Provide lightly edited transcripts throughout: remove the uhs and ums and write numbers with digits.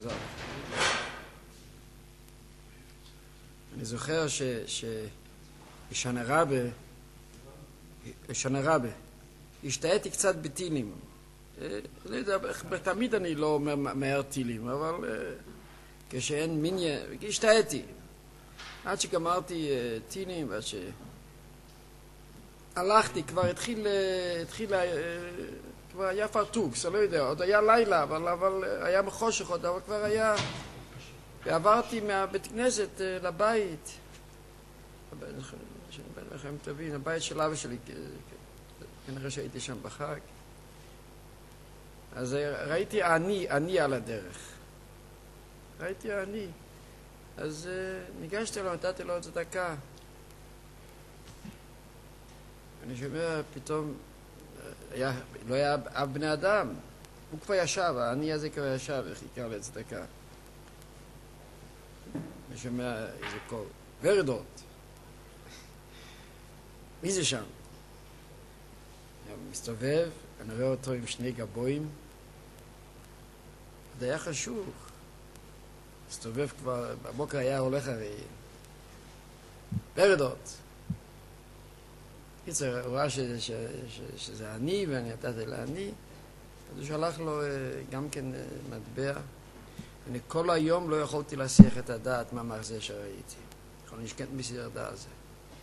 אני זוכר ששנה רבה, השתהיתי קצת בטילים. לא יודע, תמיד אני לא אומר מהר טילים, אבל כשאין מיניה, השתהיתי. עד שגמרתי טילים, ועד שהלכתי, כבר התחיל, כבר היה פרטוקס, אני לא יודע, עוד היה לילה, אבל היה מחושך עוד, אבל כבר היה... ועברתי מהבית כנסת לבית, לכם תבין, הבית של אבא שלי, כנראה שהייתי שם בחג. אז ראיתי אני על הדרך. ראיתי אני. אז ניגשתי לו, נתתי לו צדקה. אני שומע פתאום, לא היה אף בני אדם. הוא כבר ישב, אני הזה כבר ישב וחיכה לצדקה. אני שומע איזה קול, ורדות. מי זה שם? אני מסתובב, אני רואה אותו עם שני גבויים. זה היה חשוך. מסתובב כבר, בבוקר היה הולך הרי. ורדות. קיצר, הוא ראה שזה אני, ואני נתתי לעני. אז הוא שלח לו גם כן מטבע. אני כל היום לא יכולתי להסיח את הדעת מהמחזה שראיתי. יכולתי לשכנע מסיר דעת זה.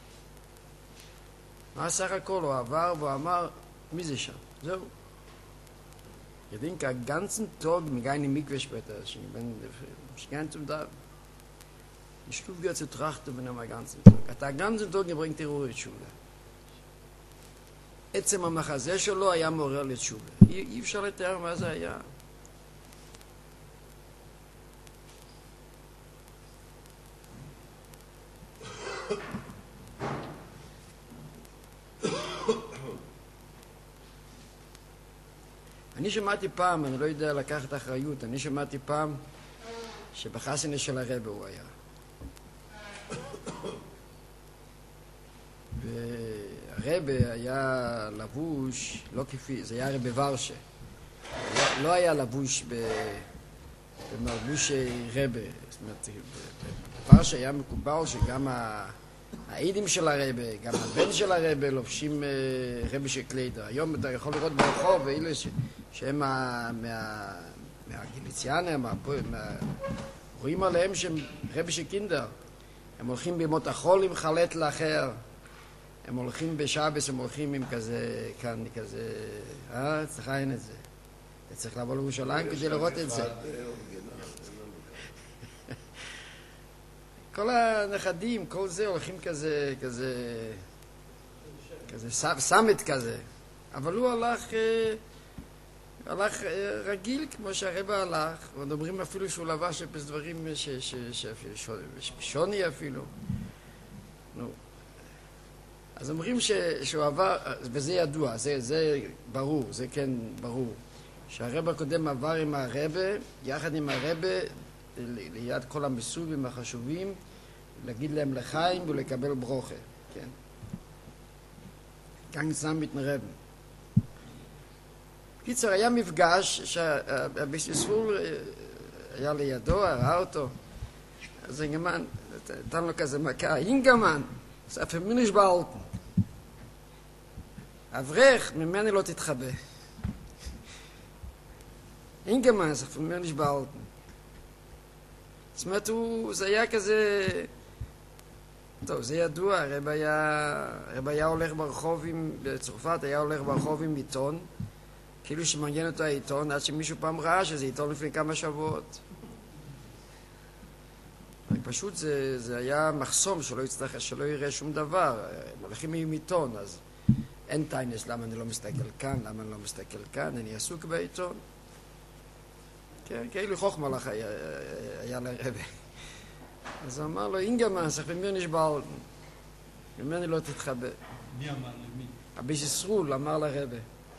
מה סך הכל? הוא עבר והוא אמר, מי זה שם? זהו. יודעים, ganzen Tag mit einem Mikve später, ich bin ganz zum da. Ich schlug wieder zu trachten von einem ganzen Tag. Den ganzen Tag gebringt die Ruhe in Schule. עצם המחזה שלו היה מעורר לתשובה. אי אפשר לתאר מה זה היה. אני שמעתי פעם, אני לא יודע לקחת אחריות, אני שמעתי פעם שבחסנה של הרב הוא היה. והרב היה לבוש, לא כפי, זה היה רב ורשה. לא היה לבוש במלבוש רב. זאת אומרת, בוורשה היה מקובל שגם העידים של הרב, גם הבן של הרב לובשים רב של קליידר. היום אתה יכול לראות ברחוב, ואלה שהם מהגיליציאנים, רואים עליהם שהם רב של קינדר. הם הולכים בימות החול עם חלט לאחר. הם הולכים בשבס, הם הולכים עם כזה, כאן כזה, צריך אין את זה. צריך לבוא לירושלים כדי לראות את זה. כל הנכדים, כל זה הולכים כזה סמט כזה. אבל הוא הלך רגיל כמו שהרבא הלך, ומדברים אפילו שהוא לבש בדברים שוני אפילו. נו. אז אומרים שהוא עבר, וזה ידוע, זה ברור, זה כן ברור, שהרבא הקודם עבר עם הרבא, יחד עם הרבא, ליד כל המסובים החשובים, להגיד להם לחיים ולקבל ברוכה, כן. כאן שם מתנרב. קיצר, היה מפגש שהביסספול היה לידו, ראה אותו, אז אינגמן, נתן לו כזה מכה, אינגמן, זה פמיניש באלטן. אברך, ממני לא תתחבא. אינגמן, זה פמיניש באלטן. זאת אומרת, זה היה כזה... טוב, זה ידוע, הרב היה הולך ברחוב בצרפת, היה הולך ברחוב עם עיתון, כאילו שמעניין אותו העיתון, עד שמישהו פעם ראה שזה עיתון לפני כמה שבועות. פשוט זה היה מחסום שלא יראה שום דבר. הם הולכים עם עיתון, אז אין טיינס למה אני לא מסתכל כאן, למה אני לא מסתכל כאן, אני עסוק בעיתון. כן, כאילו חוכמה לך היה לרבא. אז הוא אמר לו, אינגמן, צריך במיר נשבע, ממני לא תתחבא. מי אמר למי? הביססרול אמר לרבא.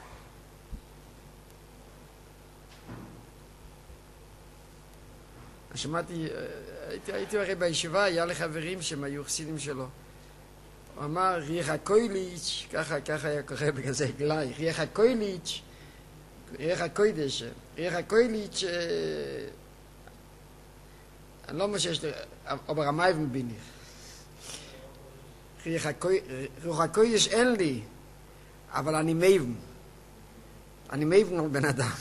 שמעתי, הייתי הרי בישיבה, היה לחברים שהם היו חסידים שלו. הוא אמר, ריח הקויליץ', ככה היה קורא בכזה גלאי, ריח הקויליץ', ריח הקוידש, ריח הקויליץ' אני לא אומר שיש לי, אבל המייבן bin ich. רוח הקודש אין לי, אבל אני מייבן. אני מייבן על בן אדם.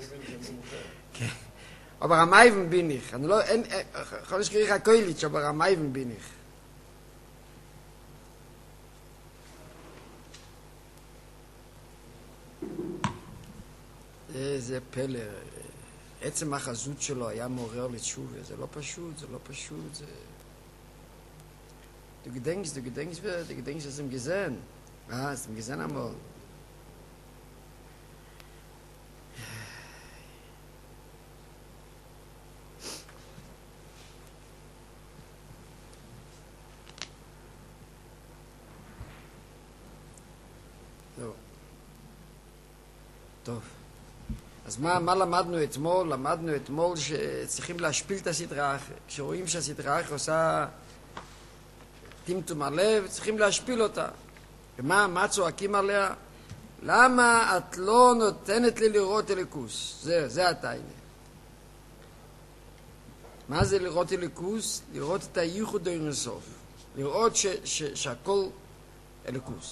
אבל המייבן bin ich. אני לא, אין, יכול להיות רוח הקודש, אבל המייבן bin ich. זה פלא. עצם החזות שלו היה מעורר לתשובה. זה לא פשוט, זה לא פשוט. זה... Du gedenkst, es im Gesehen. Ah, es im Gesehen einmal. So. טוב. אז מה למדנו אתמול? למדנו אתמול שצריכים להשפיל את הסדרה אחרת. כשרואים שהסדרה אחרת עושה טמטום הלב, צריכים להשפיל אותה. ומה צועקים עליה? למה את לא נותנת לי לראות אלוקוס? זה התיינה. מה זה לראות אלוקוס? לראות את הייחוד האינסוף. לראות שהכל אלוקוס.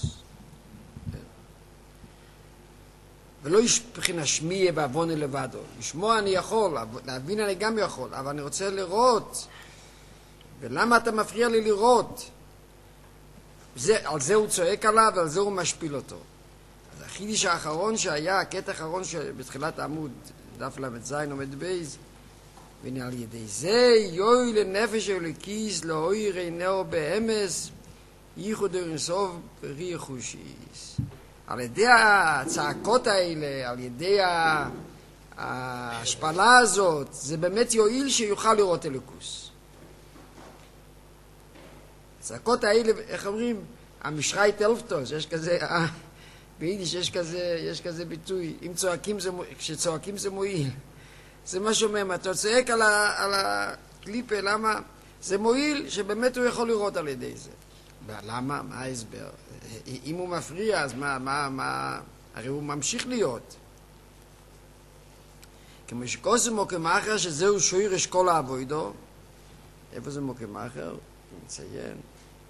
ולא מבחינה שמיע בעוונה לבדו. לשמוע אני יכול, להבין אני גם יכול, אבל אני רוצה לראות. ולמה אתה מפריע לי לראות? על זה הוא צועק עליו ועל זה הוא משפיל אותו. אז החידוש האחרון שהיה, הקטע האחרון בתחילת העמוד, דף ל"ז עומד בייז, ועל ידי זה יוי לנפש אלוקיס לאויר עיניו באמס, ייחוד אינסוף בריח חושיס. על ידי הצעקות האלה, על ידי ההשפלה הזאת, זה באמת יועיל שיוכל לראות אלוקוס. הצעקות האלה, איך אומרים? המשרית אלפטוס, יש כזה, ביידיש יש כזה ביטוי, כשצועקים זה מועיל. זה מה שאומר, אתה צועק על הקליפה, למה? זה מועיל שבאמת הוא יכול לראות על ידי זה. למה? מה ההסבר? אם הוא מפריע, אז מה? הרי הוא ממשיך להיות. כמו שקוסם מוקם אחר, שזהו שוירש כל העבודו. איפה זה מוקם אחר? מציין.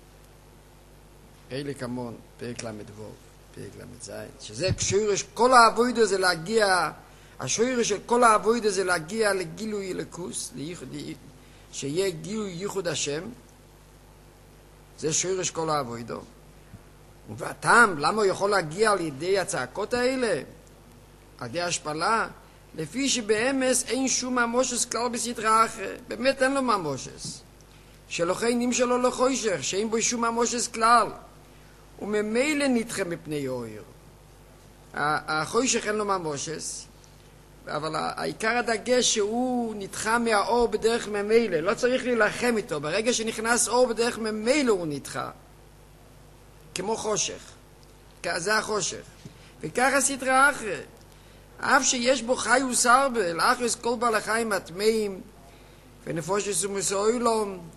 אלה כמון, פרק למדבור, פרק ל"ז. שזה שוירש כל העבודו זה להגיע, השוירש של כל העבודו זה להגיע לגילוי אלוקוס, שיהיה גילוי ייחוד השם. זה שוירש כל העבודו. ובטעם, למה הוא יכול להגיע על ידי הצעקות האלה? על ידי השפלה? לפי שבאמס אין שום ממושס כלל בסדרה אחרת. באמת אין לו ממושס. שלוחי נמשלו לא חושך, שאין בו שום ממושס כלל. וממילא נדחה מפני אויר. החושך אין לו ממושס, אבל העיקר הדגש שהוא נדחה מהאור בדרך ממילא. לא צריך להילחם איתו. ברגע שנכנס אור בדרך ממילא הוא נדחה. כמו חושך. זה החושך. וככה סדרה אחרת. אף שיש בו חי וסרבל, אחרס כל בעל החיים הטמאים, ונפושס ומסוילום,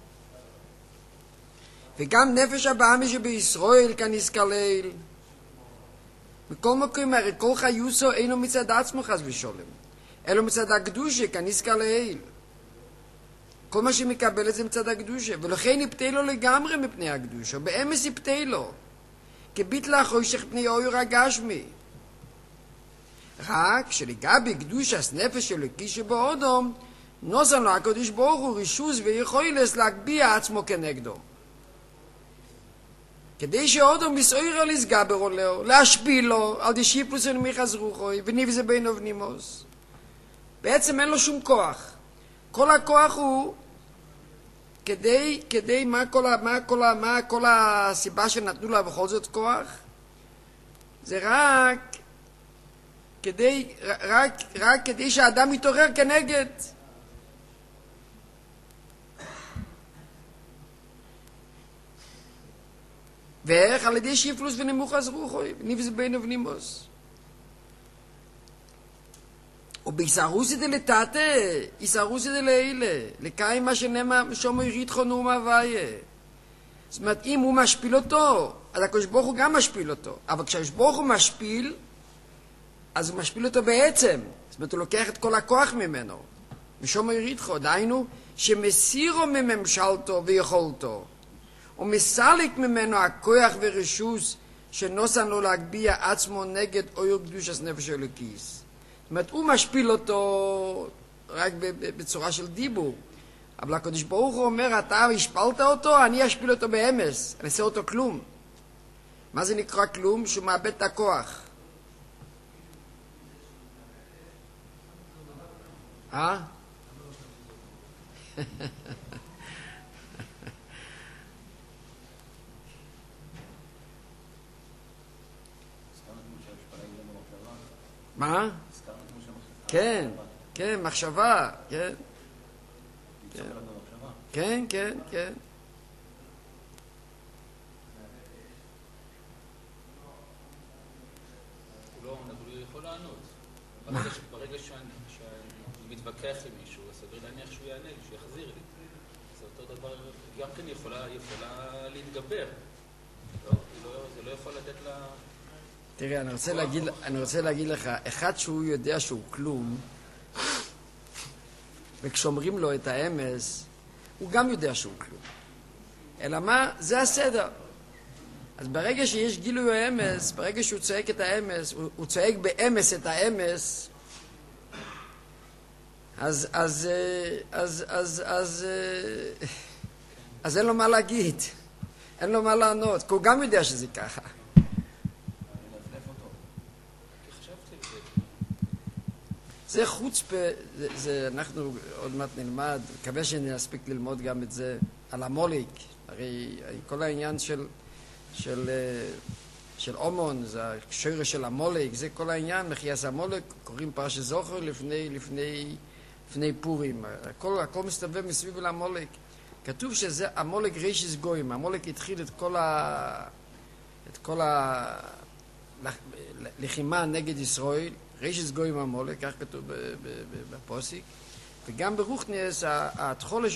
וגם נפש הבאמי שבישראל כנסקלל. מכל מקום, הרי כל חיוסו אינו מצד עצמו חס ושולם, אלו מצד הקדושה כנסקלל. כל מה שמקבל את זה מצד הקדושה, ולכן יפתה לו לגמרי מפני הקדושה, באמס יפתה לו. כביטל החושך פני אויר הגשמי. רק שלגבי קדושת נפש אלוקי שבאודום, נוסן לו הקדוש ברוך הוא רישוס ויכולת להגביה עצמו כנגדו. כדי שאודום מסויר לסגבר עולהו, להשפיל לו, על דשיפוס ונמיחס רוחוי, וניבזה בין אבנימוס. בעצם אין לו שום כוח. כל הכוח הוא כדי מה כל הסיבה שנתנו לה בכל זאת כוח? זה רק כדי שהאדם יתעורר כנגד. ואיך? על ידי שיפלוס ונמוחס רוחוי, ניבזה בין אבנימוס. ובישרוסי דלתתה, ישרוסי דלילה, לקיים מה שנאמר שומו ירית חונום הוויה. זאת אומרת, אם הוא משפיל אותו, אז הקדוש ברוך הוא גם משפיל אותו. אבל כשהקדוש ברוך הוא משפיל, אז הוא משפיל אותו בעצם. זאת אומרת, הוא לוקח את כל הכוח ממנו. משום ירידכו, דהיינו, שמסירו מממשלתו ויכולתו, ומסלק ממנו הכוח ורשוס שנוסן לו להגביע עצמו נגד אויר קדושת נפש אלוקיס. זאת אומרת, הוא משפיל אותו רק בצורה של דיבור. אבל הקדוש ברוך הוא אומר, אתה השפלת אותו, אני אשפיל אותו באמס, אני אעשה אותו כלום. מה זה נקרא כלום? שהוא מאבד את הכוח. מה? כן, כן, מחשבה, כן. כן, כן, כן. הוא יכול לענות. ברגע שאני מתווכח עם מישהו, סביר להניח שהוא יענה לי, שהוא יחזיר לי. זה אותו דבר, גם כן יכולה להתגבר. זה לא יכול לתת לה... תראה, אני רוצה להגיד לך, אחד שהוא יודע שהוא כלום, וכשאומרים לו את האמס, הוא גם יודע שהוא כלום. אלא מה? זה הסדר. אז ברגע שיש גילוי האמס, ברגע שהוא צועק את האמס, הוא צועק באמס את האמס, אז אין לו מה להגיד. אין לו מה לענות, כי הוא גם יודע שזה ככה. זה חוצפה, אנחנו עוד מעט נלמד, מקווה שנספיק ללמוד גם את זה על המולק. הרי כל העניין של אומון, זה השורש של המולק, זה כל העניין, מחייס המולק, קוראים פרשת זוכר לפני פורים. הכל מסתובב מסביב למולק. כתוב שזה המולק רישיס גויים, המולק התחיל את כל הלחימה נגד ישראל, רישיס גויים המולק, כך כתוב בפוסיק, וגם ברוכניאס התחולה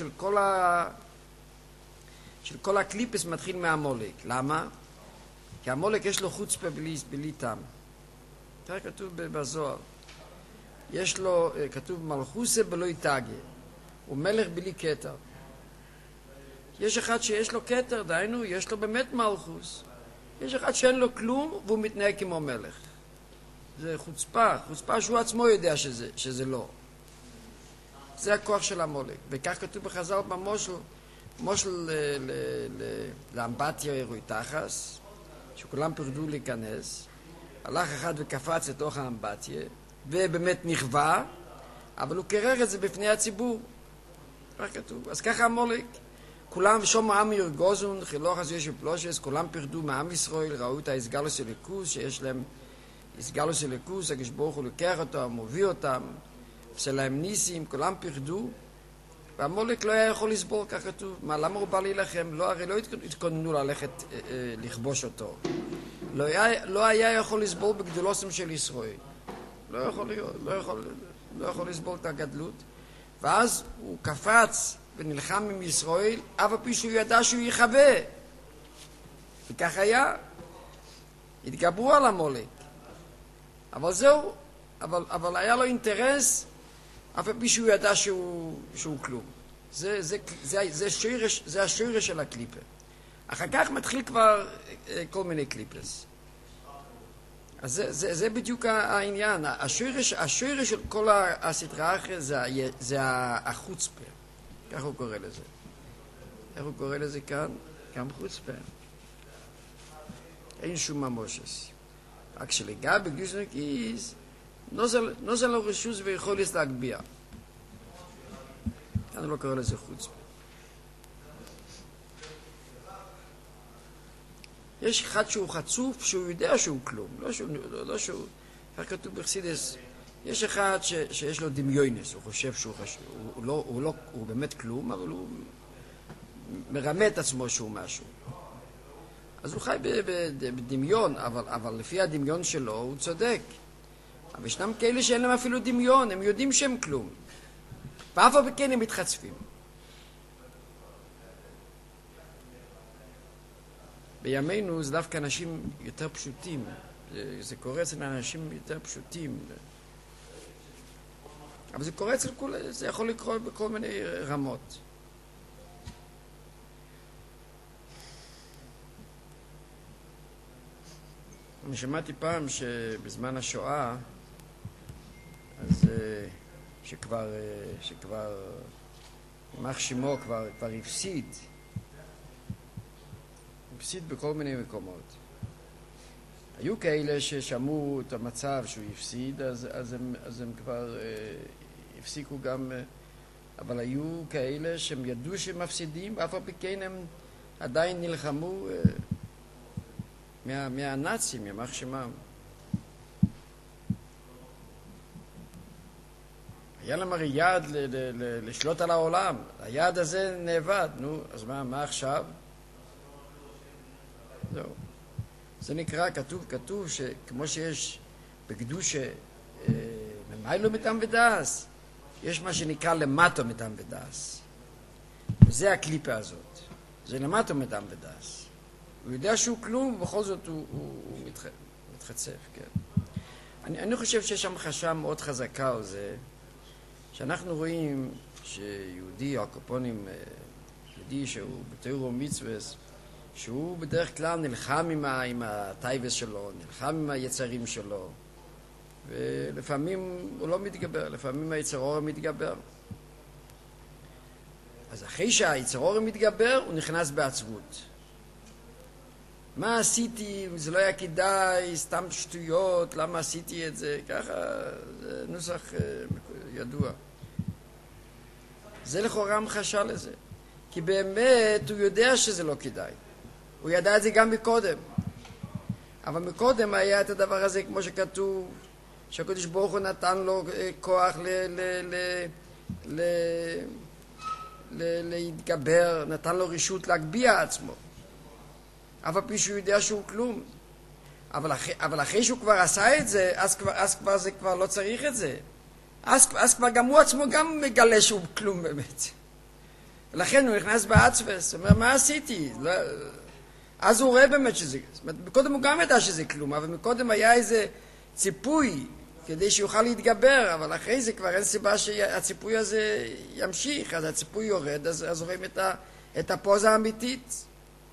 של כל הקליפס מתחיל מהמולק. למה? כי המולק יש לו חוצפה בלי טעם. כך כתוב בזוהר. יש לו, כתוב מלכוסה בלא יתגה, הוא מלך בלי כתר. יש אחד שיש לו כתר, דהיינו, יש לו באמת מלכוס. יש אחד שאין לו כלום והוא מתנהג כמו מלך. זה חוצפה שהוא עצמו יודע שזה לא. זה הכוח של המולק. וכך כתוב בחז"ל במושל לאמבטיה רויטחס, שכולם פרדו להיכנס, הלך אחד וקפץ לתוך האמבטיה, ובאמת נכווה, אבל הוא קרר את זה בפני הציבור. כך כתוב. אז ככה המולק. כולם שום העם ירגוזון, חילוך אז יש בפלושס, כולם פרדו מעם ישראל, ראו את ההסגלוס אלוקוס, שיש להם הסגלוס אלוקוס, הקדוש ברוך הוא לוקח אותם, מוביל אותם, עושה להם ניסים, כולם פרדו, והמולק לא היה יכול לסבור, כך כתוב. מה, למה הוא בא להילחם? הרי לא התכוננו ללכת לכבוש אותו. לא היה יכול לסבור בגדולוסם של ישראל. לא יכול לסבור את הגדלות. ואז הוא קפץ ונלחם עם ישראל, אף על פי שהוא ידע שהוא יחווה. וכך היה. התגברו על המולק. אבל זהו, אבל היה לו אינטרס, אף על פי שהוא ידע שהוא כלום. זה השורש של הקליפה. אחר כך מתחיל כבר כל מיני קליפס. אז זה בדיוק העניין. השורש של כל הסדרה אחרת זה החוצפה. כך הוא קורא לזה. איך הוא קורא לזה כאן? גם חוצפה. אין שום ממושס. רק שלגבי גושנק איז, נוזל לו רשוס ויכולת להגביע. כאן לא קורא לזה חוצפה. יש אחד שהוא חצוף, שהוא יודע שהוא כלום. לא שהוא... כך כתוב בחסידס, יש אחד שיש לו דמיונס, הוא חושב הוא באמת כלום, אבל הוא מרמה את עצמו שהוא משהו. אז הוא חי בדמיון, אבל לפי הדמיון שלו הוא צודק. אבל ישנם כאלה שאין להם אפילו דמיון, הם יודעים שהם כלום. ואף על כן הם מתחצפים. בימינו זה דווקא אנשים יותר פשוטים. זה קורה אצל אנשים יותר פשוטים. אבל זה קורה אצל כולם, זה יכול לקרות בכל מיני רמות. אני שמעתי פעם שבזמן השואה, אז שכבר יימח שמו כבר הפסיד בכל מיני מקומות. היו כאלה ששמעו את המצב שהוא הפסיד, אז הם כבר הפסיקו גם, אבל היו כאלה שהם ידעו שהם מפסידים, ואף על פי כן הם עדיין נלחמו מהנאצים, יימח שמם. היה להם הרי יעד לשלוט על העולם. היעד הזה נאבד. נו, אז מה עכשיו? זהו. זה נקרא, כתוב שכמו שיש בקדושה ממיילו מטעם ודאס, יש מה שנקרא למטו מטעם ודאס. וזה הקליפה הזאת. זה למטו מטעם ודאס. הוא יודע שהוא כלום, ובכל זאת הוא מתחצף, כן. אני חושב שיש שם חשב מאוד חזקה על זה, שאנחנו רואים שיהודי, או הקופונים, יהודי שהוא בתורה ומצוות, שהוא בדרך כלל נלחם עם הטייבס שלו, נלחם עם היצרים שלו, ולפעמים הוא לא מתגבר, לפעמים היצר אור מתגבר. אז אחרי שהיצר אור מתגבר, הוא נכנס בעצבות. מה עשיתי? זה לא היה כדאי, סתם שטויות, למה עשיתי את זה? ככה, זה נוסח ידוע. זה לכאורה המחשה לזה. כי באמת הוא יודע שזה לא כדאי. הוא ידע את זה גם מקודם. אבל מקודם היה את הדבר הזה, כמו שכתוב, שהקדוש ברוך הוא נתן לו כוח להתגבר, נתן לו רשות להגביה עצמו. אבל פי שהוא יודע שהוא כלום. אבל אחרי שהוא כבר עשה את זה, אז כבר זה כבר לא צריך את זה. אז כבר גם הוא עצמו גם מגלה שהוא כלום באמת. ולכן הוא נכנס בעצבס, הוא אומר, מה עשיתי? אז הוא רואה באמת שזה, זאת אומרת, מקודם הוא גם ידע שזה כלום, אבל מקודם היה איזה ציפוי כדי שיוכל להתגבר, אבל אחרי זה כבר אין סיבה שהציפוי הזה ימשיך, אז הציפוי יורד, אז רואים את הפוזה האמיתית.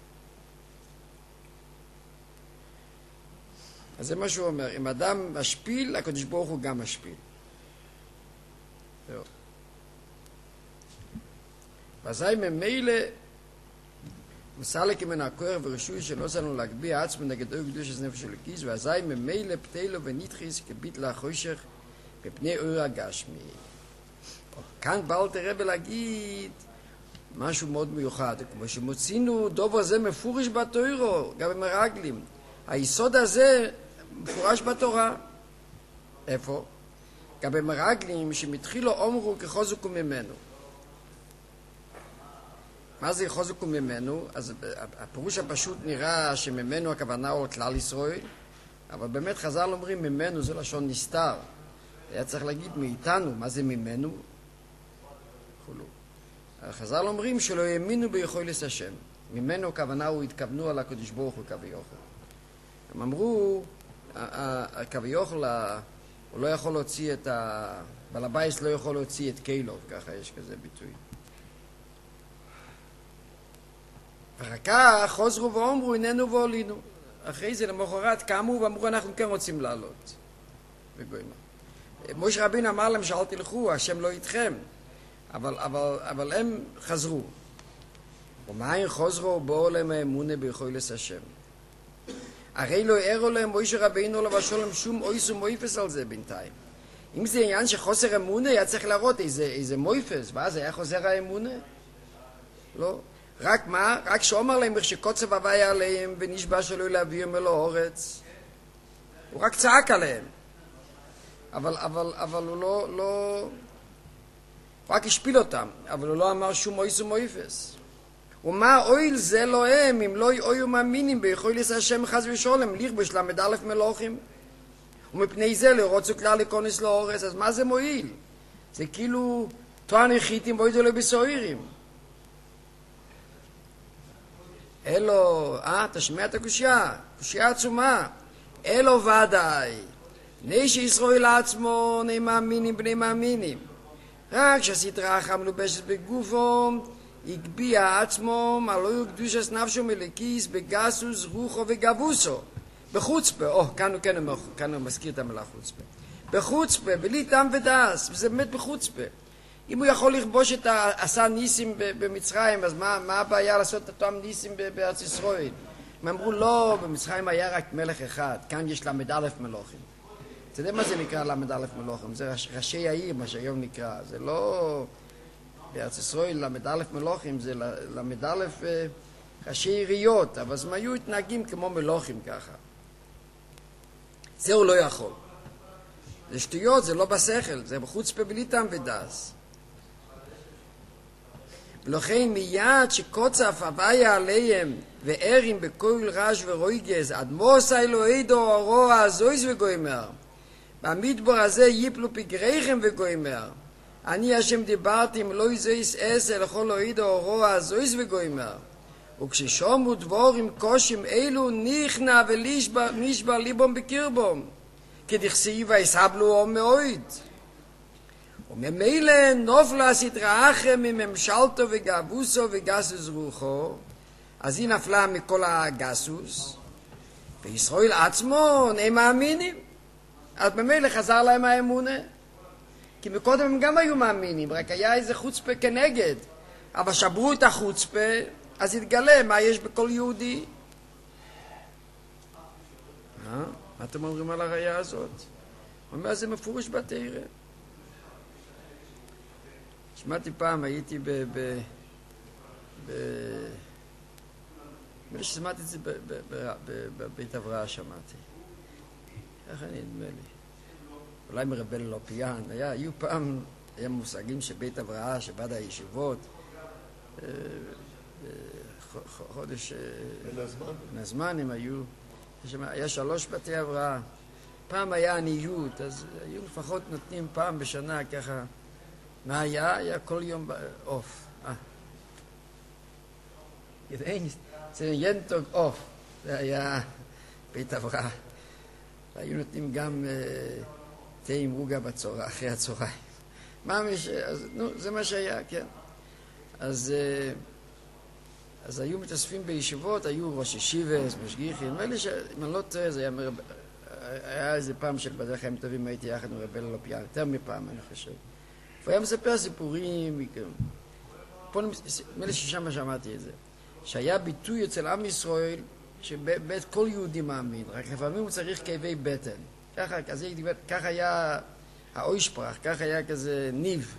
אז זה מה שהוא אומר, אם אדם משפיל, הקדוש ברוך הוא גם משפיל. זהו. ואזי ממילא מסלק ממנו הכוח ורישוי שלא עשינו להגביה עצמו נגד אור קדוש נפש אלוקיס, ואזי ממילא פתילו ונתחיס כביטל החושך בפני אור הגשמי. כאן בא אלתר רבי להגיד משהו מאוד מיוחד, כמו שמוצאינו דובר זה מפורש בתורה, גם במרגלים. היסוד הזה מפורש בתורה. איפה? גם במרגלים שמתחילו אומרו כחוזקו ממנו. מה זה חוזקו ממנו? אז הפירוש הפשוט נראה שממנו הכוונה הוא כלל ישראל, אבל באמת חז"ל אומרים ממנו זה לשון נסתר. היה צריך להגיד מאיתנו, מה זה ממנו? חז"ל אומרים שלא האמינו ביכולת השם. ממנו הכוונה הוא התכוונו על הקדוש ברוך הוא כביכול. הם אמרו, כביכול הוא לא יכול להוציא את בעל הבית לא יכול להוציא את קילוב, ככה יש כזה ביטוי. ואחר כך חוזרו ואומרו איננו ועולינו. אחרי זה למחרת קמו ואמרו אנחנו כן רוצים לעלות. משה רבינו אמר להם שאל תלכו, השם לא איתכם. אבל הם חזרו. ומאין חוזרו באו להם האמונה ביכולת השם. הרי לא הראו להם משה רבינו לבשול להם שום אויס ומויפס על זה בינתיים. אם זה עניין שחוסר אמונה, היה צריך להראות איזה מויפס, ואז היה חוזר האמונה? לא. רק מה? רק שאומר להם איך שקוצב הווי עליהם ונשבע שלא להביאם אל האורץ. הוא רק צעק עליהם. אבל הוא לא... הוא רק השפיל אותם, אבל הוא לא אמר שום אויס ומויפס. ומה אויל זה לא הם, אם לא אויו מאמינים ביכולת השם חס ושולם, לכבוש למד א' מלוכים. ומפני זה לרוצו כלל להיכנס לאורץ, אז מה זה מועיל? זה כאילו תואר חיתים בו ידעו לבסוירים. אלו, תשמע את הקושייה, קושייה עצומה. אלו ודאי, בני שישראל עצמו, בני מאמינים, בני מאמינים. רק שהסטרא אחרא מלובשת בגופו, הגביע עצמו, מלאו קדושת נפשו מלקיס, בגסוס, רוחו וגבוסו. בחוצפה, כאן הוא מזכיר את המילה חוצפה. בחוצפה, בלי טעם ודס, וזה באמת בחוצפה. אם הוא יכול לכבוש את עשה ניסים במצרים, אז מה הבעיה לעשות את אותם ניסים בארץ ישראל? הם אמרו, לא, במצרים היה רק מלך אחד, כאן יש ל"א מלוכים. אתה יודע מה זה נקרא ל"א מלוכים? זה ראשי העיר, מה שהיום נקרא. זה לא... בארץ ישראל ל"א מלוכים, זה ל"א ראשי עיריות, אבל הם היו התנהגים כמו מלוכים ככה. זה הוא לא יכול. זה שטויות, זה לא בשכל, זה בחוצפה בלי טעם ודס. ולכן מיד שקוצף הוויה עליהם וערים בכל רש ורויגז עד מוס אלוהי דורו הזויז וגוימר במדבר הזה ייפלו פגריכם וגוימר אני השם דיברתי אם לא יזויס אסה לכל אלוהי דורו הזויז וגוימר וכששומו דבורים קושים אלו נכנע ונשבר ליבום בקרבום כדכסיב ויסבלו מאוד וממילא נופלה הסטרא אחרא מממשלתו וגבוסו וגסוס רוחו, אז היא נפלה מכל הגסוס, וישראל עצמו הם מאמינים. אז ממילא חזר להם האמונה. כי מקודם הם גם היו מאמינים, רק היה איזה חוצפה כנגד. אבל שברו את החוצפה, אז התגלה מה יש בכל יהודי. מה אתם אומרים על הראייה הזאת? הוא אומר, זה מפורש בתורה. שמעתי פעם, הייתי נדמה ששמעתי את זה בבית אברהם, שמעתי. ככה נדמה לי. אולי מרבל לופיאן. היו פעם, היה מושגים שבית אברהם, שבעד הישיבות, חודש נזמן הם היו, היה 3 בתי אברהם. פעם היה עניות, אז היו לפחות נותנים פעם בשנה ככה, מה היה? היה כל יום עוף. זה ינטוג עוף. זה היה בית אברהם. היו נותנים גם תה עם רוגע אחרי הצהריים. זה מה שהיה, כן. אז היו מתאספים בישיבות, היו ראש ישיבס, משגיחים. אם אני לא טועה, זה היה איזה פעם של בדרך חיים טובים, הייתי יחד עם רבל לופיאן, יותר מפעם, אני חושב. והוא היה מספר סיפורים, פה נדמה לי ששם שמעתי את זה, שהיה ביטוי אצל עם ישראל שבית כל יהודי מאמין, רק לפעמים הוא צריך כאבי בטן. ככה היה האוישפרח, ככה היה כזה ניב.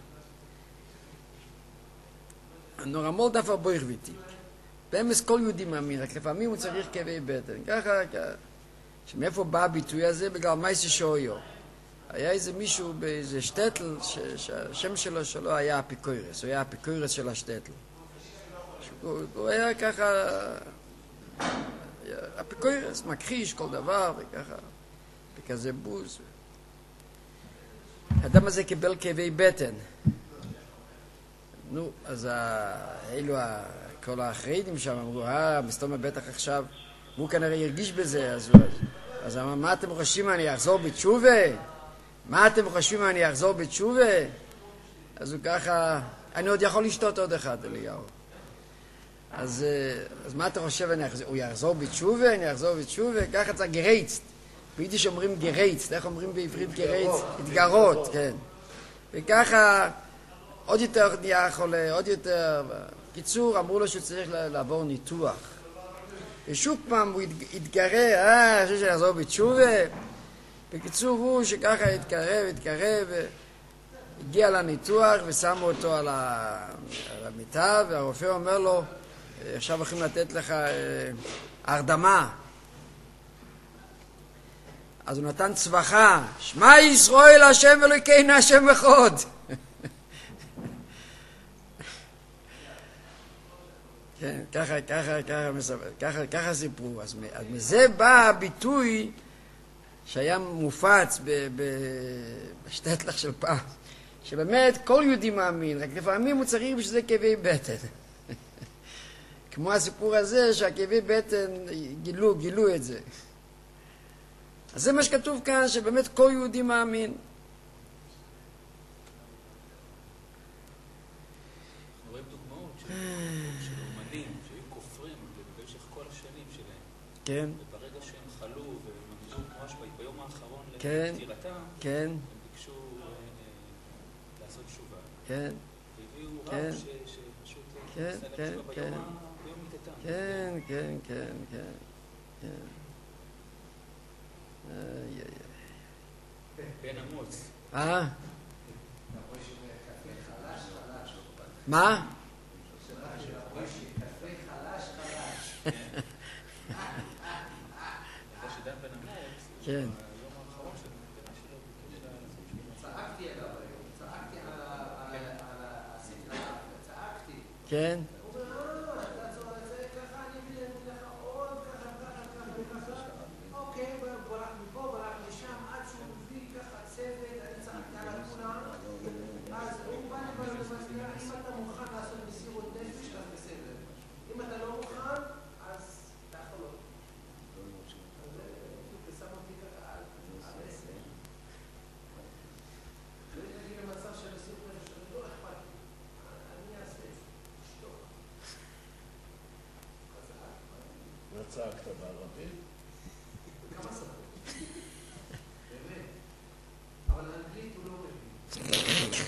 הנורמול דווקא בויך ויתי. באמס כל יהודי מאמין, רק לפעמים הוא צריך כאבי בטן. ככה, שמאיפה בא הביטוי הזה? בגלל מייסי שויו. היה איזה מישהו באיזה שטטל, שהשם שלו היה אפיקורס, הוא היה אפיקורס של השטטל. הוא היה ככה, אפיקורס, מכחיש כל דבר, וככה, וכזה בוז. האדם הזה קיבל כאבי בטן. נו, אז אלו, כל האחראים שם אמרו, מסתום בטח עכשיו, הוא כנראה ירגיש בזה, אז אמר, מה אתם חושבים, אני אחזור בתשובה? מה אתם חושבים, אני אחזור בתשובה? אז הוא ככה, אני עוד יכול לשתות עוד אחד, אליהו. אז מה אתה חושב, הוא יחזור בתשובה? אני אחזור בתשובה? ככה צריך גרייצט. ביידיש אומרים גרייצט, איך אומרים בעברית גרייצט? התגרות, כן. וככה, עוד יותר נהיה חולה, עוד יותר. קיצור, אמרו לו שצריך לעבור ניתוח. ושוב פעם הוא התגרה, אני חושב שיחזור בתשובה. בקיצור הוא שככה התקרב, הגיע לניתוח ושמו אותו על המיטה, והרופא אומר לו, עכשיו הולכים לתת לך הרדמה. אז הוא נתן צווחה, שמע ישראל השם אלוקינו השם אחד. כן, ככה סיפרו. אז מזה בא הביטוי שהיה מופץ בשטטלך של פעם, שבאמת כל יהודי מאמין, רק לפעמים הוא צריך בשביל זה כאבי בטן. כמו הסיפור הזה שהכאבי בטן גילו את זה. אז זה מה שכתוב כאן, שבאמת כל יהודי מאמין. כל השנים שלהם. כן. וברגע שהם חלו והם עמדו ממש ביום האחרון כן. לפטירתם, כן. הם ביקשו לעשות תשובה. כן. והביאו כן. רב שפשוט כן, עשה להם כן, תשובה כן. ביום מיתתם. כן, כן, כן, כן. כן. איי, איי, איי. בן אמוץ. מה? שדן בן אמוץ, כן. היום האחרון שלו, צעקתי עליו היום, צעקתי על הסדרה, צעקתי. כן. הוא אומר, אתה צועק את זה, ככה אני אביא לך עוד, ככה. אוקיי, ברח מפה, ברח משם, עד שהוא מביא ככה צוות, אני צעקתי על כולם. אז הוא בא לי במסגרה, אם אתה מוכן לעשות מסירות נפש, אז בסדר. אם אתה לא מוכן, אז אתה יכול לא. אז זה שם אותי ככה על עשר. לא יגיע למצב של מסירות נפש, לא אכפת לי. אני אעשה את זה. שתוק. מה צעקת בערבית? כמה שפות? באמת. אבל האנגלית הוא לא מבין.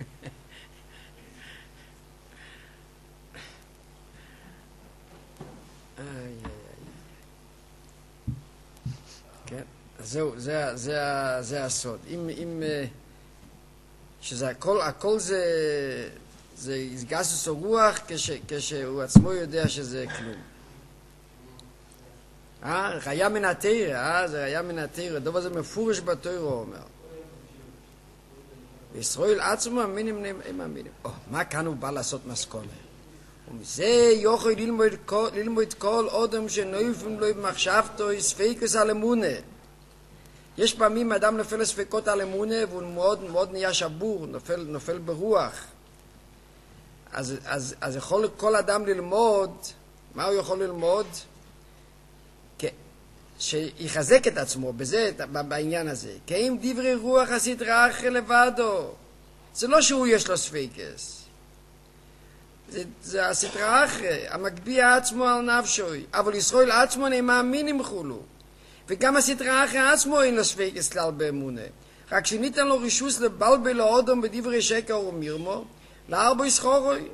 איי, איי, איי. כן, אז זהו, זה הסוד. אם שזה הכל זה גסוס או רוח כשהוא עצמו יודע שזה כלום. ראיה מן התורה, זה ראיה מן התורה, הדבר הזה מפורש בתורה, הוא אומר. וישראל עצמו מאמינים הם מאמינים. מה כאן הוא בא לעשות מסקונה? ומזה יוכל ללמוד כל אדם שנויפים לו במחשבתו ספקוס על אמונה. יש פעמים אדם נופל לספקות על אמונה והוא מאוד נהיה שבור, נופל ברוח. אז יכול כל אדם ללמוד, מה הוא יכול ללמוד? שיחזק את עצמו בזה, בעניין הזה. כי אם דברי רוח הסדרה אחרי לבדו, זה לא שהוא יש לו ספקס. זה הסדרה אחרי, המקביע עצמו על נפשוי. אבל ישראל עצמו הם מאמינים חולו. וגם הסדרה אחרי עצמו אין לו ספקס כלל באמונה. רק שניתן לו רישוס לבלבל לאודם בדברי שקר ומרמו, לארבו סחורוי.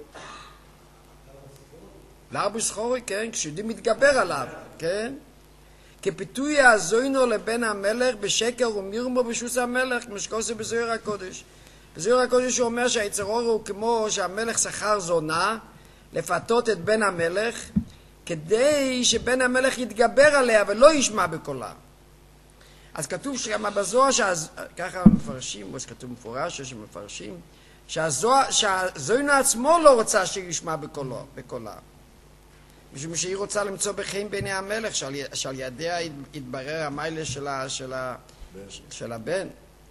לארבו סחורוי, כן, כשיודעים מתגבר עליו, כן? כפיתוי הזוינו לבן המלך בשקר ומרמו בשוס המלך, כמו שכוסה בזוהר הקודש. בזוהר הקודש הוא אומר שהיצר אור הוא כמו שהמלך שכר זונה לפתות את בן המלך, כדי שבן המלך יתגבר עליה ולא ישמע בקולה. אז כתוב שגם בזוהר, ככה מפרשים, או שכתוב מפורש, או שמפרשים, שהזוינו עצמו לא רוצה שישמע בקולה. משום שהיא רוצה למצוא בחיים בעיני המלך, שעל ידיה יתברר המיילה של הבן.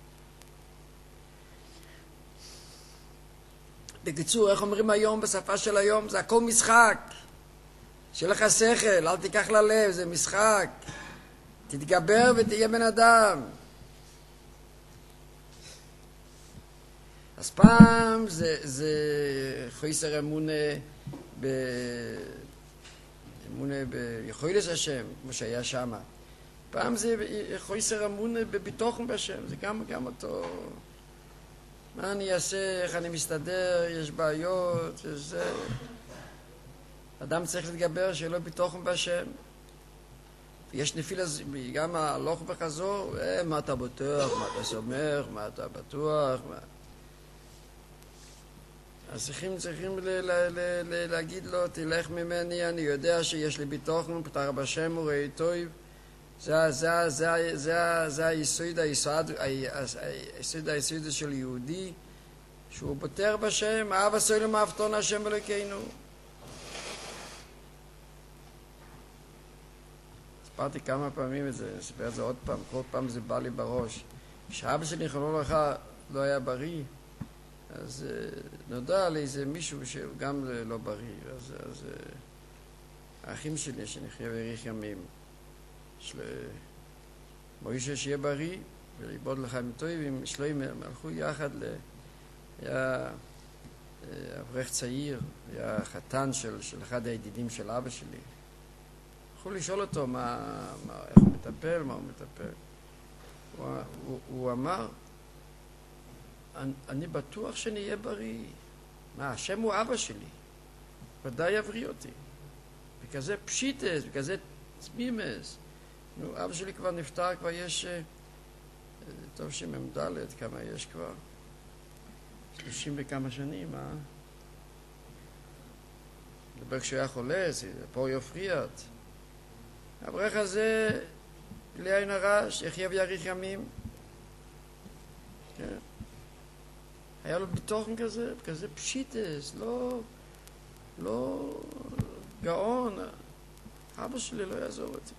בקיצור, איך אומרים היום בשפה של היום? זה הכל משחק. שיהיה לך שכל, אל תיקח ללב, זה משחק. תתגבר ותהיה בן אדם. אז פעם זה חוסר אמונה ביכולת השם, כמו שהיה שם. פעם זה חוסר אמונה בביטחון בשם, זה גם אותו. מה אני אעשה, איך אני מסתדר, יש בעיות, זה. אדם צריך להתגבר שיהיה לו ביטחון בשם. יש נפילה, גם הלוך וחזור, מה אתה בטוח, מה אתה סומך, מה אתה בטוח, מה... אז צריכים להגיד לו, תלך ממני, אני יודע שיש לי ביטחון, פתח בשם וראי טוב. זה היסוד של יהודי, שהוא בוטר בשם, אהב עשוי למאבטון השם אלוקינו. הספרתי כמה פעמים את זה, אני אספר את זה עוד פעם, כל פעם זה בא לי בראש. כשאבא שלי חלול לך לא היה בריא, אז נודע לי איזה מישהו שהוא גם לא בריא, אז האחים שלי שנחיה ואריך ימים, מוישה שיהיה בריא ולעבוד לחיים טובים, שלוים הלכו יחד, היה אברך צעיר, היה חתן של אחד הידידים של אבא שלי, יכול לשאול אותו איך הוא מטפל, מה הוא מטפל. הוא אמר, אני בטוח שאני אהיה בריא. מה, השם הוא אבא שלי. ודאי יבריא אותי. בכזה פשיטס, בכזה צמימס. אבא שלי כבר נפטר, כבר יש... טוב שמ"ד, כמה יש כבר? 30 וכמה שנים, לדבר כשהוא היה חולה, זה פוריו פריאט. הברך הזה, בלי עין הרע, שיחיה ויאריך ימים. כן. היה לו בתוכן כזה, כזה פשיטס, לא גאון. אבא שלי לא יעזור אותי.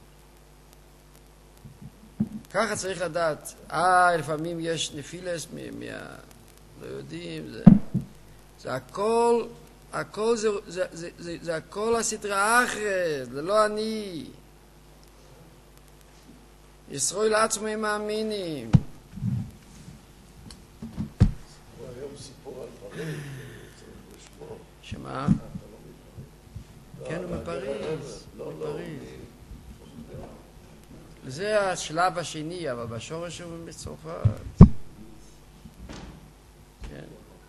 ככה צריך לדעת. לפעמים יש נפילס לא יודעים, זה הכל זה הכל הסדרה אחרת, זה לא אני. ישראל לעצמו הם מאמינים. היום סיפור על פריז, צריך לשמור. שמה? כן, הוא מפריז. מפריז. זה השלב השני, אבל בשורש הוא מצרפת. כן.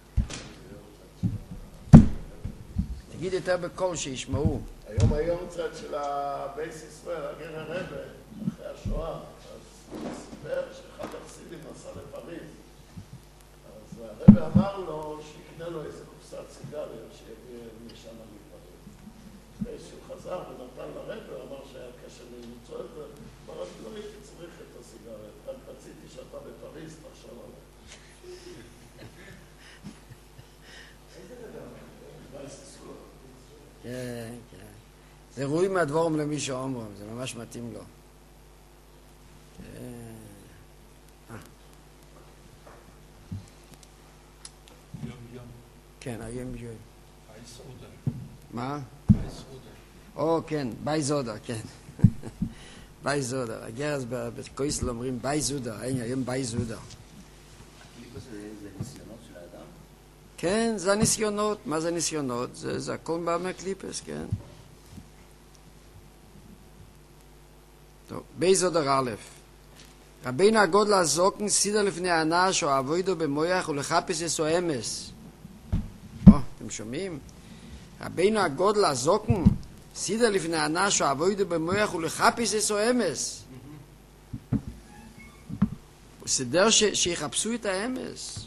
תגיד יותר בקול שישמעו. היום היורצייט של הבייס ישראל, הגר הרבה, אחרי השואה, אז סיפר שאחד החסידים נסע לפריז. אז הרבה אמר לו שיקנה לו איזה קופסת סיגריות שיביא משם לפריז. אחרי שהוא חזר ונתן לרבה, אמר שהיה קשה למצוא את זה. אמר, אני לא הייתי צריך את הסיגריות, רק רציתי שאתה בפריז, תחשוב עליי. כן, כן. זה ראוי מהדבורם למי שאומרם, זה ממש מתאים לו. כן, היום יום. מה? כן, בי זודה, כן. בי זודה. הגרס בקויסל אומרים בי זודה, היום בי זודה. זה ניסיונות של האדם? כן, זה הניסיונות. מה זה ניסיונות? זה הכל בא מהקליפס, כן. טוב, בי זודה א' רבינו הגודל הזוקן סידר לפני האנש או אבוידו במויח ולחפש יסו אמס. אתם שומעים? רבינו הגודל הזוקן סידר לפני האנש או אבוידו במויח ולחפש יסו אמס. הוא סידר שיחפשו את האמס.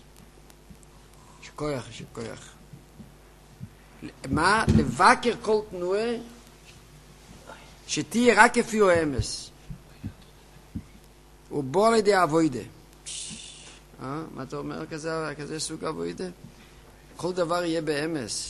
שכוח. מה? לבקר כל תנועה שתהיה רק כפי הוא אמס. הוא בוא על ידי אבוידה. מה אתה אומר כזה סוג אבוידה? כל דבר יהיה באמס.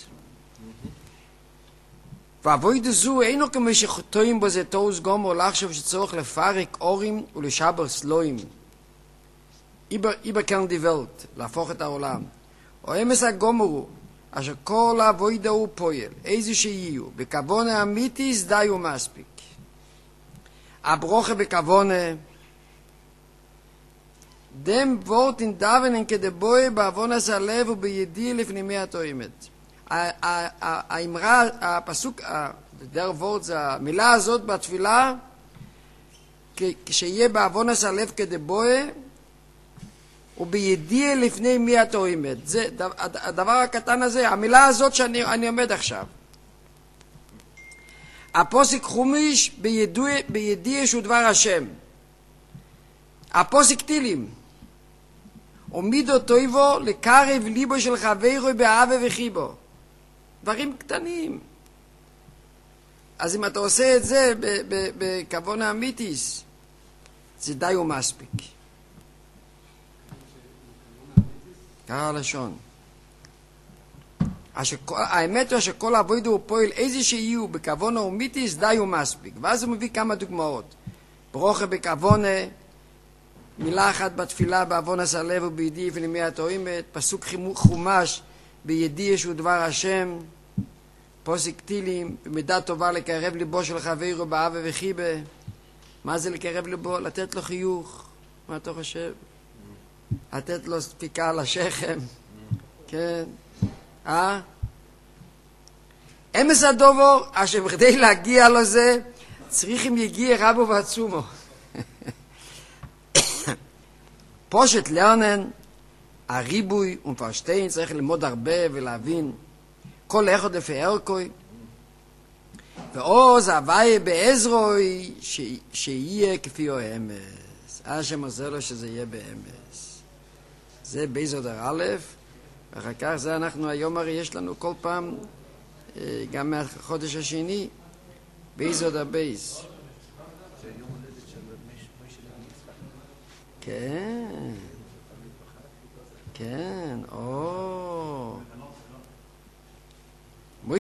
ואבוידה זו אינו כמו שטועים בו זה תוס גומר לחשוב שצורך לפרק אורים ולשבר סלויים. איבר כאן די ולט, להפוך את העולם. או אמס הגומר הוא, אשר כל אבוידה הוא פועל, איזה שיהיו, בכוונה אמיתיס די ומספיק. הברוכה בכוונה, dem Wort in Davenen כדבוי בעוונס הלב ובידיע לפנימי התואמת. האמרה, הפסוק, der Wort זה המילה הזאת בתפילה, כשיהיה בעוונס הלב כדבוי ובידיע לפני מי התואמת. זה הדבר הקטן הזה, המילה הזאת שאני עומד עכשיו. הפוסק חומיש בידיע שהוא דבר השם. הפוסק תילים. ומידו טויבו לקרב ליבו של חברו באהבה וחיבו. דברים קטנים. אז אם אתה עושה את זה בכוונה אמיתיס, זה די ומספיק. ככה לשון. האמת הוא שכל עבודה הוא פועל איזה שיהיו בכוונה אמיתיס די ומספיק. ואז הוא מביא כמה דוגמאות. ברוכה בכוונה, מילה אחת בתפילה בעוונס הלב ובידיע לפנימי התואמת, פסוק חומש בידיע שהוא דבר השם, פוסק תילים, במידה טובה לקרב ליבו של חברו באהבה וחיבה. מה זה לקרב ליבו? לתת לו חיוך. מה אתה חושב? לתת לו ספיקה על השכם. כן. אמס הדובור, אשר בכדי להגיע לזה, צריכים יגיע רבו ועצומו. פושט לרנן, הריבוי ומפרשטיין, צריך ללמוד הרבה ולהבין כל אחד לפי ערכוי, ועוז הוואי בעזרוי שיהיה כפי או אמס. השם עוזר לו שזה יהיה באמס. זה ביזודר א', ואחר כך זה אנחנו היום הרי יש לנו כל פעם, גם מהחודש השני, ביזודר בייס. זה יום הולדת של מוישה לוי יצחק. כן, כן, או